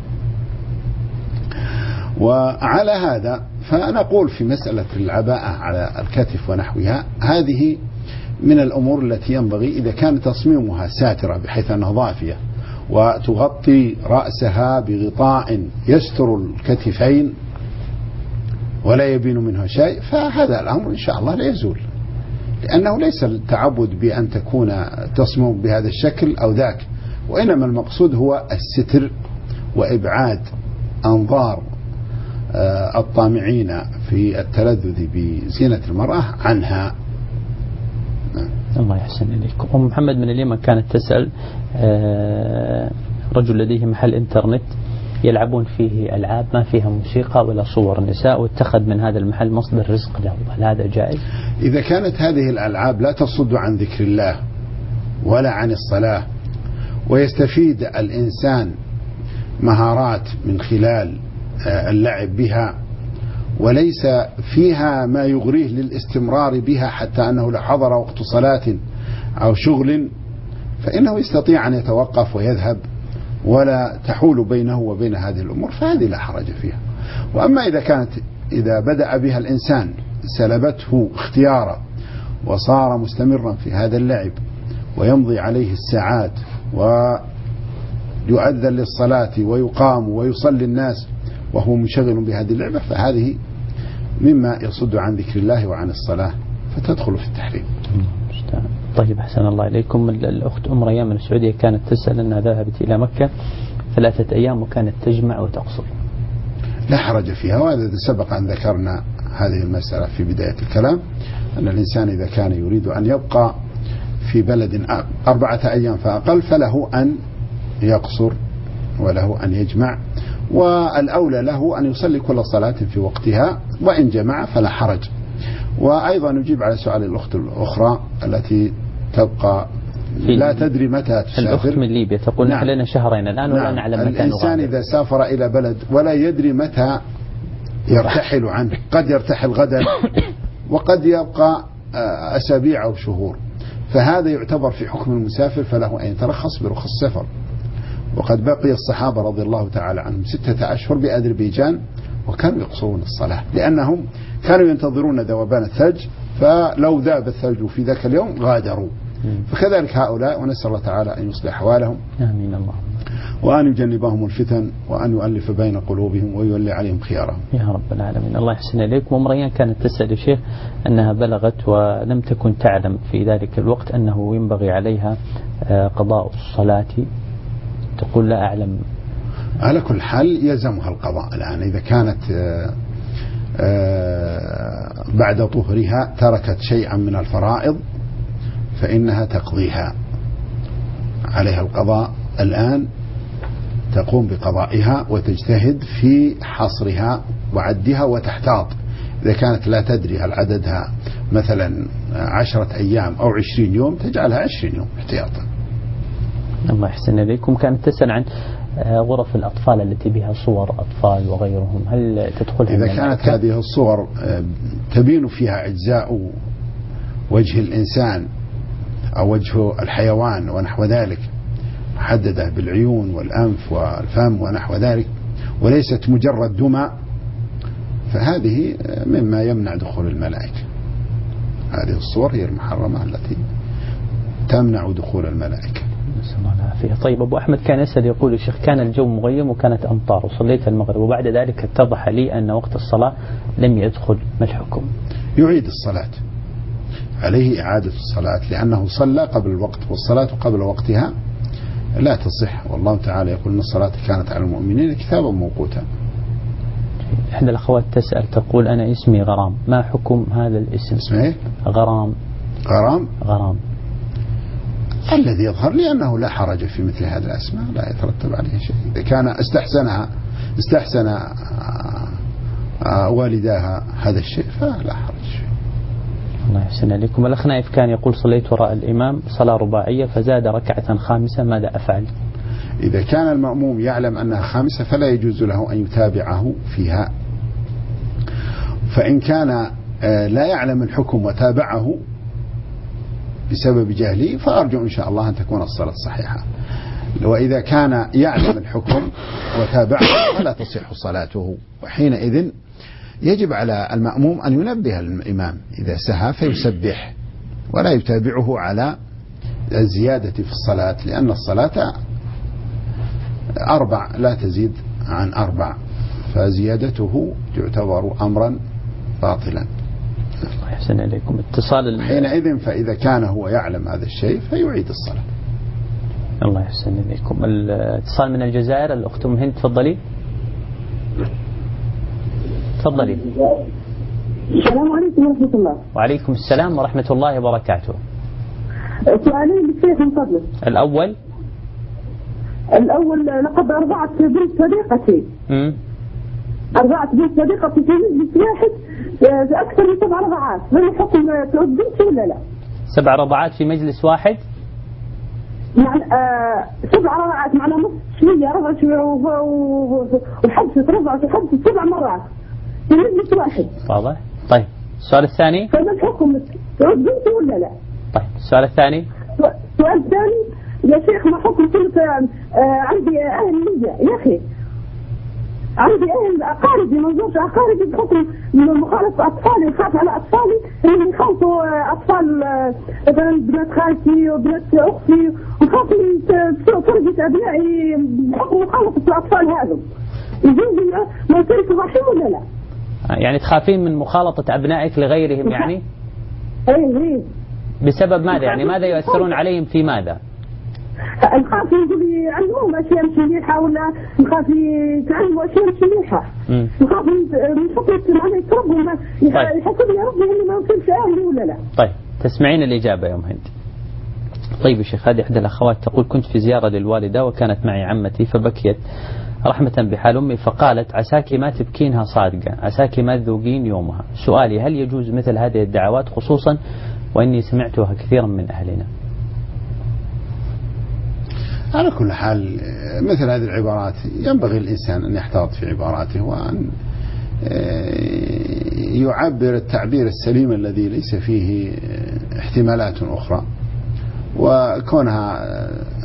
وعلى هذا فنقول في مسألة العباءة على الكتف ونحوها هذه من الأمور التي ينبغي إذا كان تصميمها ساترة بحيث أنها ضافية وتغطي رأسها بغطاء يستر الكتفين ولا يبين منه شيء، فهذا الأمر إن شاء الله لا يزول، لأنه ليس التعبد بأن تكون تصمم بهذا الشكل أو ذاك، وإنما المقصود هو الستر وإبعاد أنظار الطامعين في التلذذ بزينة المرأة عنها. الله يحسن إليكم. أم محمد من اليمن كانت تسأل، رجل لديه محل إنترنت يلعبون فيه ألعاب ما فيها موسيقى ولا صور نساء، واتخذ من هذا المحل مصدر رزق له، هل هذا جائز؟ إذا كانت هذه الألعاب لا تصد عن ذكر الله ولا عن الصلاة، ويستفيد الإنسان مهارات من خلال اللعب بها، وليس فيها ما يغريه للاستمرار بها حتى أنه لو حضر وقت صلاة أو شغل فإنه يستطيع أن يتوقف ويذهب ولا تحول بينه وبين هذه الأمور، فهذه لا حرج فيها. وأما إذا بدأ بها الإنسان سلبته اختيارا وصار مستمرا في هذا اللعب ويمضي عليه الساعات ويؤذن للصلاة ويقام ويصلي الناس وهو منشغل بهذه اللعبة، فهذه مما يصد عن ذكر الله وعن الصلاة فتدخل في التحريم. طيب أحسن الله إليكم. الأخت أم ريان من السعودية كانت تسأل أنها ذهبت إلى مكة 3 أيام وكانت تجمع وتقصر. لا حرج فيها، وهذا سبق أن ذكرنا هذه المسألة في بداية الكلام، أن الإنسان إذا كان يريد أن يبقى في بلد 4 أيام فأقل فله أن يقصر وله أن يجمع، والأولى له أن يصلي كل صلاة في وقتها، وإن جمع فلا حرج. وأيضا نجيب على سؤال الأخت الأخرى التي تبقى لا تدري متى تسافر. الأخت من ليبيا تقول نحن لنا 2 شهرين الآن ولا نعلم متى نغادر. الإنسان إذا سافر إلى بلد ولا يدري متى يرتحل عنه، قد يرتحل غدا وقد يبقى أسابيع أو شهور، فهذا يعتبر في حكم المسافر، فله أن يترخص برخص السفر. وقد بقي الصحابة رضي الله تعالى عنهم 6 أشهر بأذربيجان وكانوا يقصرون الصلاة، لأنهم كانوا ينتظرون ذوبان الثلج، فلو ذاب الثلج في ذاك اليوم غادروا. فكذلك هؤلاء، ونسأل الله تعالى أن يصلح أحوالهم آمين الله، وأن يجنبهم الفتن وأن يؤلف بين قلوبهم ويولي عليهم خيارهم يا رب العالمين. الله يحسن إليكم. أم ريان كانت تسأل الشيخ أنها بلغت ولم تكن تعلم في ذلك الوقت أنه ينبغي عليها قضاء الصلاة، تقول لا أعلم. على كل حال يلزمها القضاء الآن، إذا كانت بعد طهرها تركت شيئا من الفرائض فإنها تقضيها، عليها القضاء الآن، تقوم بقضائها وتجتهد في حصرها وعدها وتحتاط. إذا كانت لا تدري هل عددها مثلا 10 أيام أو 20 يوم تجعلها 20 يوم احتياطا. الله يحسن إليكم. كانت تسأل عن غرف الأطفال التي بها صور أطفال وغيرهم، هل تدخل؟ إذا كانت هذه الصور تبين فيها أجزاء وجه الإنسان أو وجه الحيوان ونحو ذلك، محددة بالعيون والأنف والفم ونحو ذلك، وليست مجرد دمى، فهذه مما يمنع دخول الملائكة. هذه الصور هي المحرمة التي تمنع دخول الملائكة. نسأل الله العافية. طيب أبو أحمد كان يسأل يقول يا شيخ كان الجو مغيم وكانت أمطار وصليت المغرب وبعد ذلك اتضح لي أن وقت الصلاة لم يدخل، ما الحكم؟ يعيد الصلاة، عليه إعادة الصلاة لأنه صلى قبل الوقت، والصلاة قبل وقتها لا تصح، والله تعالى يقول إن الصلاة كانت على المؤمنين كتابا موقوتا. إحدى الأخوات تسأل تقول أنا اسمي غرام، ما حكم هذا الاسم؟ اسمه إيه؟ غرام. غرام؟ غرام. الذي يظهر لي أنه لا حرج في مثل هذه الأسماء، لا يترتب عليه شيء. إذا كان استحسن والداها هذا الشيء فلا حرج. الله يحسن عليكم. الأخ نايف كان يقول صليت وراء الإمام صلاة رباعية فزاد ركعة خامسة، ماذا أفعل؟ إذا كان المأموم يعلم أنها خامسة فلا يجوز له أن يتابعه فيها، فإن كان لا يعلم الحكم وتابعه بسبب جهله فأرجو إن شاء الله أن تكون الصلاة صحيحة. وإذا كان يعلم الحكم وتابعه فلا تصح صلاته، وحينئذ يجب على المأموم أن ينبه الإمام إذا سهى فيسبح، ولا يتابعه على الزيادة في الصلاة، لأن الصلاة 4 لا تزيد عن 4، فزيادته تعتبر أمرا باطلا. الله يحسن إليكم. اتصال حينئذ فإذا كان هو يعلم هذا الشيء فيعيد الصلاة. الله يحسن إليكم. الاتصال من الجزائر، الأخت أم هند، تفضلي. تفضلي. السلام عليكم ورحمة الله. وعليكم السلام ورحمة الله وبركاته. سؤالين للشيخ من فضلك. الأول لقد أرضعت بنت صديقتي. أرضعت بنت صديقتي في مجلس واحد أكثر من 7 رضعات، هل الحكم تعود بنت ولا لا؟ 7 رضعات في مجلس واحد؟ يعني 7 رضعات معناها نص شوية رضع شوية وحبست رضعت وحبست 7 مرات في مجلس واحد. واضح. طيب السؤال الثاني، فما الحكم تعود بنت ولا لا؟ طيب السؤال الثاني. السؤال الثاني يا شيخ، ما حكم كنت عندي أهل ليا يا أخي، عندي أهل أقاربي، ما نزورش أقاربي بحكم مخالطة أطفالي، نخاف على أطفالي إنهم يخالطوا أطفال مثلا بنات خالتي وبنات أختي، ونخاف من تربية أبنائي بحكم مخالطة الأطفال هذا. يجوز ما يصير رحم ولا لا؟ يعني تخافين من مخالطة أبنائك لغيرهم يعني؟ إيه. بسبب ماذا يعني؟ ماذا يؤثرون عليهم في ماذا؟ نخاف يقول عندهم أشياء مش مليحة، ولا نخاف يتعلموا أشياء مش مليحة، نخاف من فكرة معناه يتربوا يحسبوا يا ربي إني ما وصلش أهلي ولا لا. طيب تسمعين الإجابة يا أم هند. طيب يا شيخ، هذه إحدى الأخوات تقول: كنت في زيارة للوالدة وكانت معي عمتي فبكيت رحمة بحال أمي، فقالت: عساك ما تبكينها صادقة، عساك ما تذوقين يومها. سؤالي: هل يجوز مثل هذه الدعوات، خصوصا وإني سمعتها كثيرا من أهلنا؟ على كل حال مثل هذه العبارات ينبغي الإنسان أن يحتاط في عباراته، وأن يعبر التعبير السليم الذي ليس فيه احتمالات أخرى. وكونها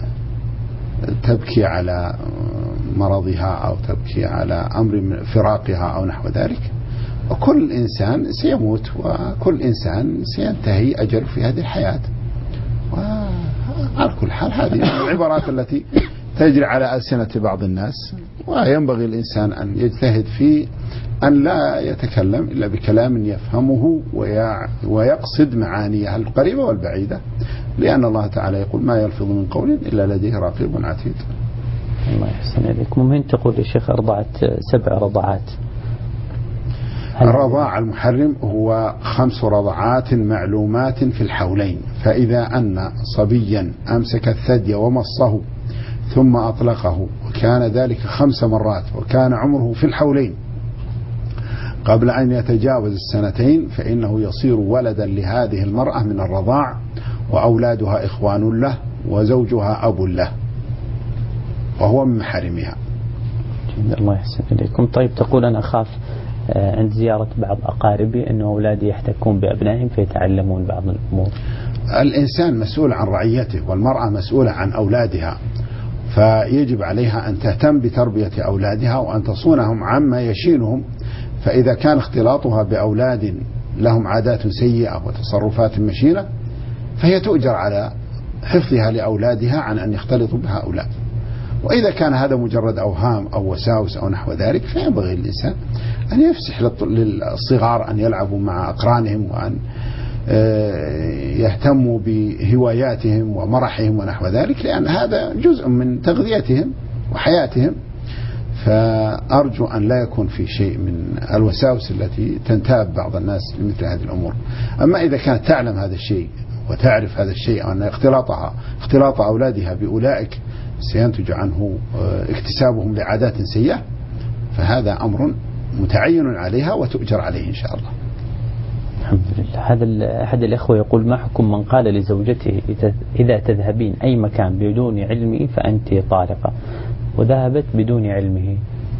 تبكي على مرضها أو تبكي على أمر فراقها أو نحو ذلك، وكل إنسان سيموت وكل إنسان سينتهي أجل في هذه الحياة. على كل حال هذه العبارات التي تجري على ألسنة بعض الناس، وينبغي الإنسان أن يجتهد في أن لا يتكلم إلا بكلام يفهمه ويقصد معانيه القريبة والبعيدة، لأن الله تعالى يقول: ما يلفظ من قول إلا لديه رقيب عتيد. الله يحسن إليكم. ممكن تقول يا شيخ أرضعت 7 رضعات؟ الرضاع المحرم هو 5 رضعات معلومات في الحولين، فإذا أن صبيا أمسك الثدي ومصه ثم أطلقه وكان ذلك 5 مرات وكان عمره في الحولين قبل أن يتجاوز 2 فإنه يصير ولدا لهذه المرأة من الرضاع، وأولادها إخوان له وزوجها أب له وهو من محارمها. الله يحسن إليكم. طيب تقول: أنا أخاف عند زيارة بعض أقاربي أن أولادي يحتكون بأبنائهم فيتعلمون بعض الأمور. الإنسان مسؤول عن رعيته والمرأة مسؤولة عن أولادها، فيجب عليها أن تهتم بتربية أولادها وأن تصونهم عما يشينهم. فإذا كان اختلاطها بأولاد لهم عادات سيئة وتصرفات مشينة فهي تؤجر على حفظها لأولادها عن أن يختلطوا بهؤلاء. وإذا كان هذا مجرد أوهام أو وساوس أو نحو ذلك فينبغي الإنسان أن يفسح للصغار أن يلعبوا مع أقرانهم، وأن يهتموا بهواياتهم ومرحهم ونحو ذلك، لأن هذا جزء من تغذيتهم وحياتهم. فأرجو أن لا يكون في شيء من الوساوس التي تنتاب بعض الناس لمثل هذه الأمور. أما إذا كانت تعلم هذا الشيء وتعرف هذا الشيء، أن اختلاط أولادها بأولئك سينتج عنه اكتسابهم لعادات سيئة، فهذا أمر متعين عليها وتؤجر عليه إن شاء الله. الحمد لله. هذا أحد الإخوة يقول: ما حكم من قال لزوجته إذا تذهبين أي مكان بدون علمي فأنت طالقة، وذهبت بدون علمه؟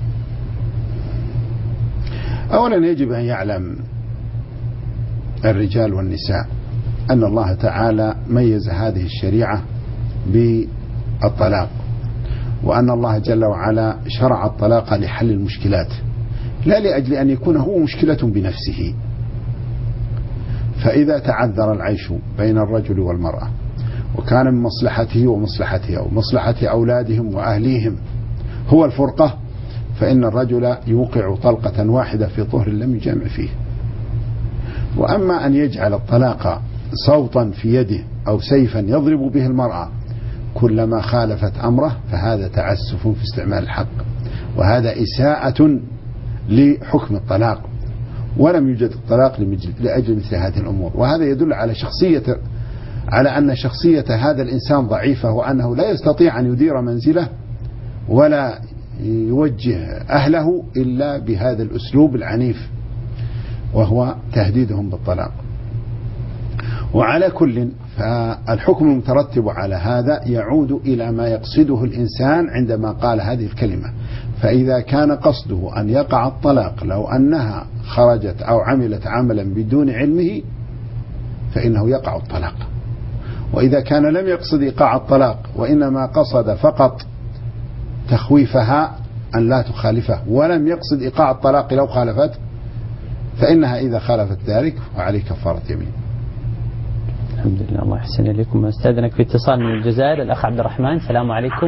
أولا يجب أن يعلم الرجال والنساء أن الله تعالى ميز هذه الشريعة بالطلاق، وأن الله جل وعلا شرع الطلاق لحل المشكلات لا لأجل أن يكون هو مشكلة بنفسه. فإذا تعذر العيش بين الرجل والمرأة وكان من مصلحته ومصلحتها ومصلحة أولادهم وأهليهم هو الفرقة، فإن الرجل يوقع طلقة واحدة في طهر لم يجامع فيه. وأما أن يجعل الطلاق صوتا في يده أو سيفا يضرب به المرأة كلما خالفت أمره، فهذا تعسف في استعمال الحق، وهذا إساءة لحكم الطلاق، ولم يوجد الطلاق لأجل مثل هذه الأمور. وهذا يدل على أن شخصية هذا الإنسان ضعيفة، وأنه لا يستطيع أن يدير منزله ولا يوجه أهله إلا بهذا الأسلوب العنيف، وهو تهديدهم بالطلاق. وعلى كل، فالحكم المترتب على هذا يعود إلى ما يقصده الإنسان عندما قال هذه الكلمة. فإذا كان قصده أن يقع الطلاق لو أنها خرجت أو عملت عملا بدون علمه فإنه يقع الطلاق. وإذا كان لم يقصد إيقاع الطلاق وإنما قصد فقط تخويفها أن لا تخالفه ولم يقصد إيقاع الطلاق لو خالفت، فإنها إذا خالفت ذلك فعليه كفارة يمين. الحمد لله. الله يحسن إليكم. استاذنك في اتصال من الجزائر الأخ عبد الرحمن. السلام عليكم.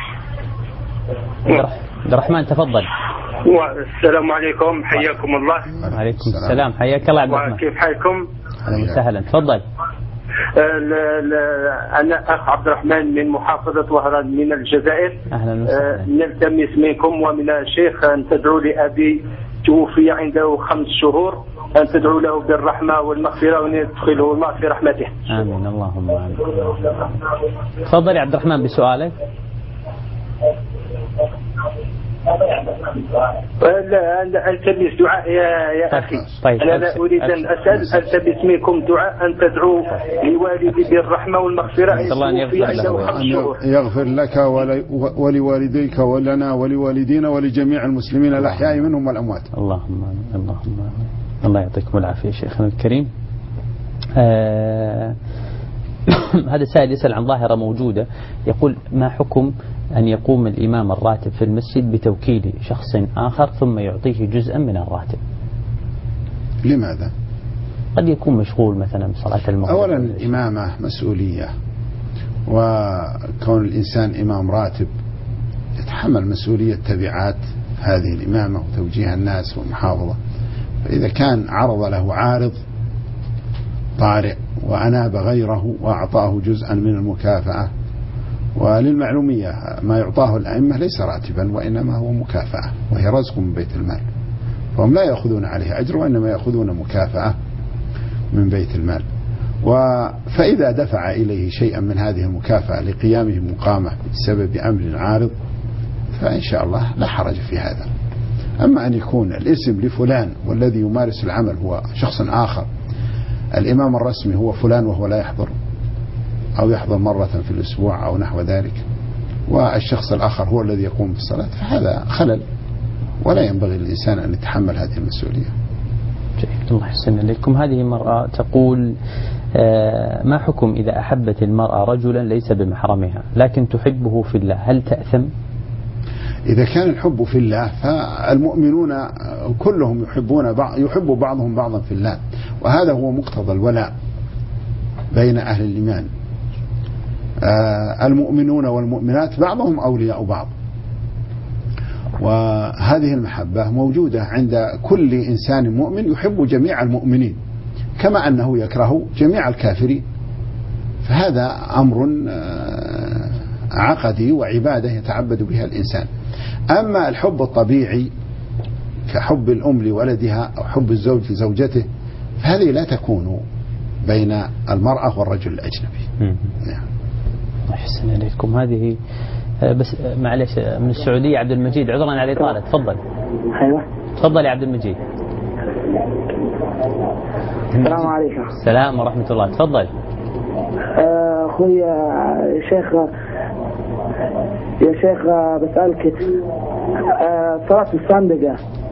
عبد الرحمن تفضل. السلام عليكم، حياكم الله. وعليكم السلام، حياك الله عبد الرحمن. كيف حالكم؟ أهلا وسهلا، تفضل. أنا أخ عبد الرحمن من محافظة وهران من الجزائر. أهلا وسهلا. نلتمس منكم ومن الشيخ أن تدعوا لأبي توفي عنده 5 شهور، أن تدعوا له بالرحمة والمغفرة وأن يدخله الله في رحمته. آمين اللهم آمين. تفضل يا عبد الرحمن بسؤالك. التمس دعاء يا أخي. طيب. أنا أريد أن أسأل، التمس منكم دعاء أن تدعوا لوالدي بالرحمة والمغفرة أن يغفر لك ولوالديك ولنا ولوالدينا ولجميع المسلمين الأحياء منهم والأموات. اللهم آمين اللهم آمين. الله يعطيكم العافية شيخنا الكريم. هذا السائل يسأل عن ظاهرة موجودة، يقول: ما حكم أن يقوم الإمام الراتب في المسجد بتوكيل شخص آخر ثم يعطيه جزءا من الراتب؟ لماذا؟ قد يكون مشغول مثلا بصلاة المغرب. أولا الإمامة مسؤولية، وكون الإنسان إمام راتب يتحمل مسؤولية تبعات هذه الإمامة وتوجيه الناس والمحافظة. فإذا كان عرض له عارض طارئ وأناب غيره وأعطاه جزءا من المكافأة، وللمعلومية ما يعطاه الأئمة ليس راتبا وإنما هو مكافأة، وهي رزق من بيت المال، فهم لا يأخذون عليه أجر وإنما يأخذون مكافأة من بيت المال. فإذا دفع إليه شيئا من هذه المكافأة لقيامه مقامة بسبب أمر عارض فإن شاء الله لا حرج في هذا. أما أن يكون الاسم لفلان والذي يمارس العمل هو شخص آخر، الإمام الرسمي هو فلان وهو لا يحضر أو يحضر مرة في الأسبوع أو نحو ذلك، والشخص الآخر هو الذي يقوم بالصلاة، فهذا خلل ولا ينبغي للإنسان أن يتحمل هذه المسؤولية. الله يحسن إليكم. هذه المرأة تقول: ما حكم إذا أحبت المرأة رجلا ليس بمحرمها لكن تحبه في الله، هل تأثم؟ إذا كان الحب في الله فالمؤمنون كلهم يحب بعضهم بعضا في الله، وهذا هو مقتضى الولاء بين أهل الإيمان. المؤمنون والمؤمنات بعضهم أولياء بعض، وهذه المحبة موجودة عند كل إنسان مؤمن يحب جميع المؤمنين كما أنه يكره جميع الكافرين، فهذا أمر عقدي وعبادة يتعبد بها الإنسان. أما الحب الطبيعي كحب الأم لولدها أو حب الزوج لزوجته فهذه لا تكون بين المرأة والرجل الأجنبي. نعم. أحسن إليكم. هذه بس معلش من السعودية عبد المجيد، عذرا على الإطالة، تفضل. أيوة تفضل يا عبد المجيد. السلام عليكم. السلام ورحمة الله، تفضل. أخوي يا شيخ بسألك صلاة الصندقة.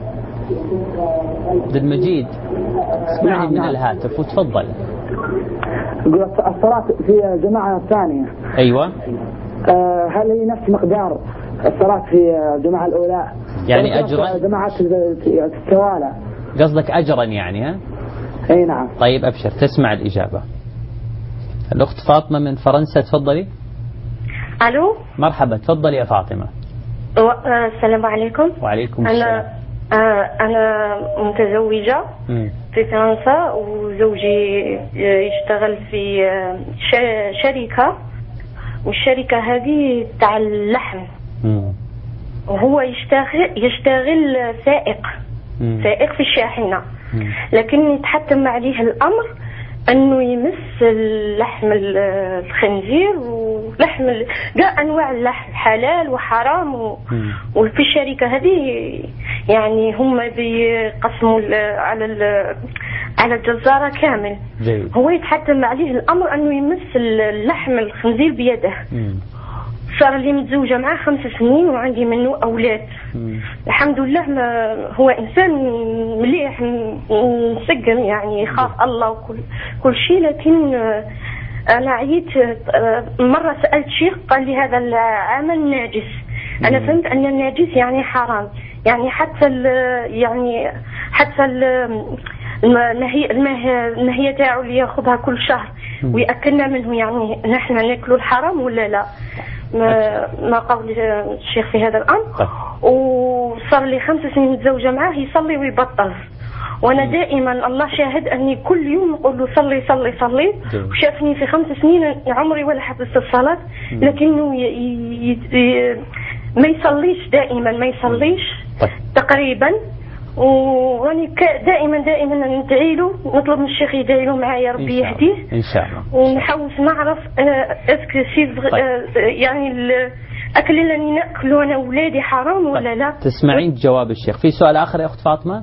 عبد المجيد اسمعني من الهاتف وتفضل. الصلاة في الجماعة الثانية أيوة، هل هي نفس مقدار الصلاة في الجماعة الأولى؟ يعني أجرا جماعة التوالى. قصدك أجرا يعني؟ ها؟ اي نعم. طيب أبشر، تسمع الإجابة. الأخت فاطمة من فرنسا، تفضلي. ألو، مرحبا، تفضلي يا فاطمة. السلام عليكم. وعليكم السلام. أنا متزوجة في فرنسا، وزوجي يشتغل في شركة، والشركة هذه تاع اللحم، وهو يشتغل سائق في الشاحنة، لكن يتحتم عليه الأمر أنه يمس لحم الخنزير ولحم كاع أنواع اللحم، حلال وحرام. وفي الشركة هذه يعني هم بيقسموا على الجزارة كامل. هو يتحتم عليه الأمر أنه يمس اللحم الخنزير بيده. صار لي متزوجة معه 5 سنين وعندي منه أولاد. الحمد لله، ما هو إنسان مليح مسقم، يعني يخاف الله وكل شيء. لكن أنا عيت مرة، سألت شيخ قال لي هذا العمل ناجس. أنا فهمت أن الناجس يعني حرام، يعني حتى المهية تاعو اللي ياخذها كل شهر ويأكلنا منه، يعني نحن ناكلوا الحرام ولا لا؟ ما قول الشيخ في هذا الأمر. وصار لي 5 سنين متزوجة معاه، يصلي ويبطل، وأنا دائما الله شاهد أني كل يوم نقول له صلي صلي صلي. وشافني في 5 سنين عمري ولا حبست الصلاة، لكنه ما يصليش، دائما ما يصليش تقريبا. وراني دائما ندعي له، نطلب من الشيخ يدعي له معايا، ربي يهديه ان شاء الله. ونحاول نعرف اسكو يعني الاكل اللي ناكله انا واولادي حرام ولا لا. تسمعين جواب الشيخ. في سؤال اخر يا اخت فاطمه؟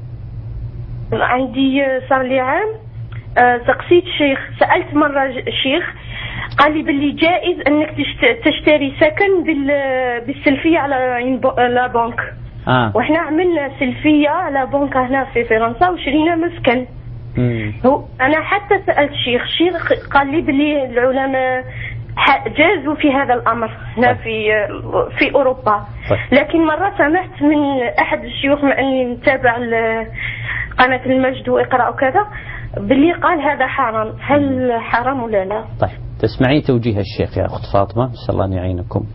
عندي صار لي عام سقسيت الشيخ، سالت مره الشيخ قال لي باللي جائز انك تشتري سكن بالسلفيه على بنك. واحنا عملنا سلفيه على بنك هنا في فرنسا وشرينا مسكن. انا حتى سالت الشيخ قال لي باللي العلماء جازوا في هذا الامر هنا في اوروبا. لكن مره سمعت من احد الشيوخ، مع اني متابع قناه المجد واقرا وكذا، باللي قال هذا حرام. هل حرام ولا لا؟ طيب، تسمعين توجيه الشيخ يا اخت فاطمه، نسال الله ان يعينكم.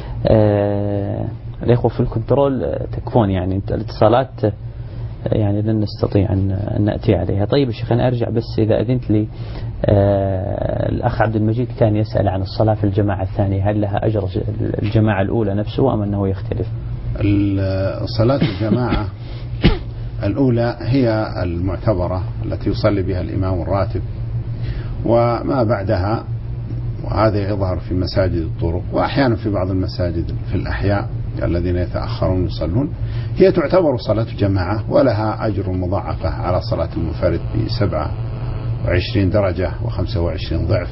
الإخوة في الكنترول تكفون، يعني الاتصالات يعني لن نستطيع أن نأتي عليها. طيب الشيخ، أنا أرجع بس إذا أذنت لي. الأخ عبد المجيد كان يسأل عن الصلاة في الجماعة الثانية، هل لها أجر الجماعة الأولى نفسه أم أنه يختلف؟ الصلاة الجماعة الأولى هي المعتبرة التي يصلي بها الإمام الراتب، وما بعدها، وهذا يظهر في مساجد الطرق وأحيانا في بعض المساجد في الأحياء الذين يتأخرون يصلون، هي تعتبر صلاة جماعة ولها أجر مضاعفة على صلاة المنفرد ب27 درجة و25 ضعف.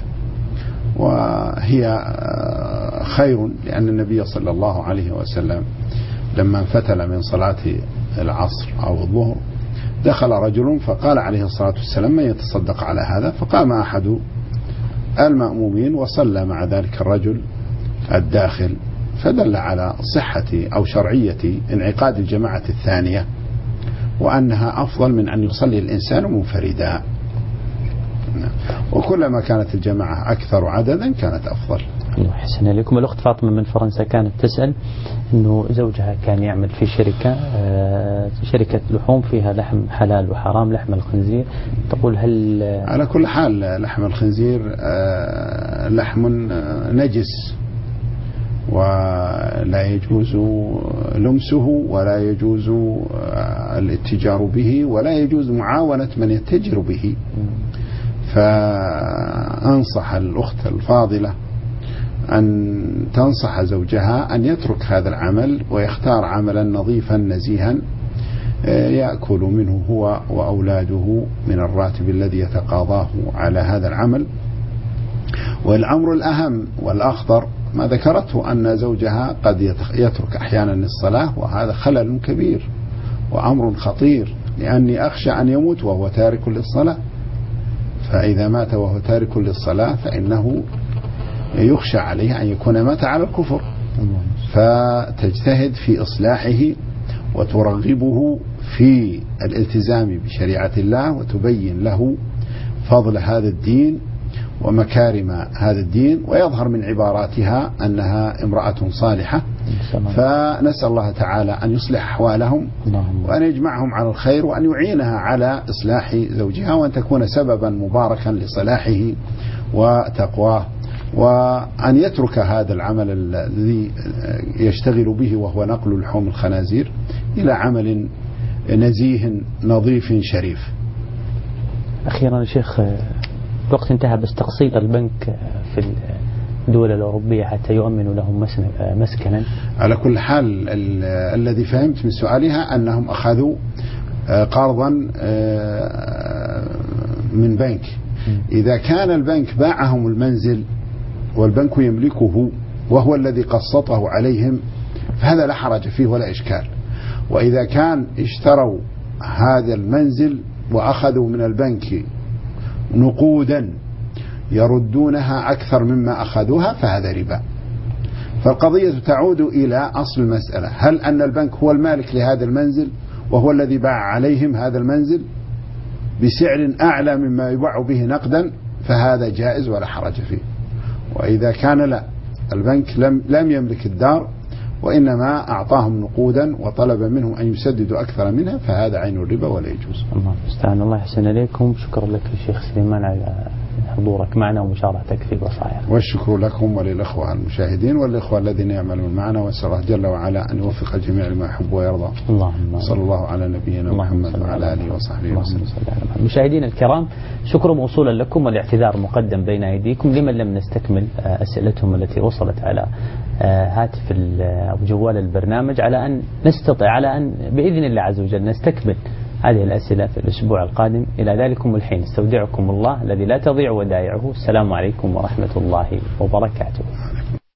وهي خير، لأن النبي صلى الله عليه وسلم لما انفتل من صلاة العصر أو الظهر دخل رجل فقال عليه الصلاة والسلام: من يتصدق على هذا؟ فقام أحد المأمومين وصلى مع ذلك الرجل الداخل، فدل على صحة أو شرعية انعقاد الجماعة الثانية، وأنها أفضل من أن يصلي الإنسان منفردا، وكلما كانت الجماعة أكثر عددا كانت أفضل. حسنا لكم. الأخت فاطمة من فرنسا كانت تسأل أنه زوجها كان يعمل في شركة لحوم فيها لحم حلال وحرام، لحم الخنزير. تقول هل على كل حال لحم الخنزير لحم نجس، ولا يجوز لمسه، ولا يجوز الاتجار به، ولا يجوز معاونة من يتجر به. فأنصح الأخت الفاضلة أن تنصح زوجها أن يترك هذا العمل ويختار عملا نظيفا نزيها يأكل منه هو وأولاده من الراتب الذي يتقاضاه على هذا العمل. والأمر الأهم والأخطر ما ذكرته أن زوجها قد يترك أحيانا الصلاة، وهذا خلل كبير وأمر خطير، لأني أخشى أن يموت وهو تارك للصلاة. فإذا مات وهو تارك للصلاة فإنه يخشى عليه أن يكون مات على الكفر. فتجتهد في إصلاحه وترغبه في الالتزام بشريعة الله وتبين له فضل هذا الدين ومكارم هذا الدين، ويظهر من عباراتها أنها امرأة صالحة. فنسأل الله تعالى أن يصلح أحوالهم وأن يجمعهم على الخير وأن يعينها على إصلاح زوجها وأن تكون سببا مباركا لصلاحه وتقواه، وأن يترك هذا العمل الذي يشتغل به وهو نقل لحوم الخنازير إلى عمل نزيه نظيف شريف. أخيرا يا شيخ، الوقت انتهى، بس تقصير البنك في الدول الأوروبية حتى يؤمنوا لهم مسكنا. على كل حال الذي فهمت من سؤالها أنهم أخذوا قرضا من بنك. إذا كان البنك باعهم المنزل والبنك يملكه وهو الذي قسطه عليهم فهذا لا حرج فيه ولا إشكال. وإذا كان اشتروا هذا المنزل وأخذوا من البنك نقودا يردونها أكثر مما أخذوها فهذا ربا. فالقضية تعود إلى أصل المسألة، هل أن البنك هو المالك لهذا المنزل وهو الذي باع عليهم هذا المنزل بسعر أعلى مما يباع به نقدا فهذا جائز ولا حرج فيه. وإذا كان لا، البنك لم يملك الدار وإنما أعطاهم نقودا وطلب منهم أن يسددوا أكثر منها فهذا عين الربا ولا يجوز. الله المستعان. الله يحسن إليكم. شكرا لك الشيخ سليمان على حضورك معنا ومشاركتك في بصائر. والشكر لكم وللأخوة المشاهدين والإخوة الذين يعملون معنا، وأسأل الله جل وعلا أن يوفق الجميع لما يحب ويرضى. اللهم صلى الله على نبينا محمد وعلى آله وصحبه وسلم. مشاهدينا الكرام، شكر موصولا لكم والاعتذار مقدم بين أيديكم لمن لم نستكمل أسئلتهم التي وصلت على هاتف أو جوال البرنامج، على أن نستطيع على أن بإذن الله عز وجل نستكمل هذه الأسئلة في الأسبوع القادم. إلى ذلكم الحين استودعكم الله الذي لا تضيع ودائعه. السلام عليكم ورحمة الله وبركاته.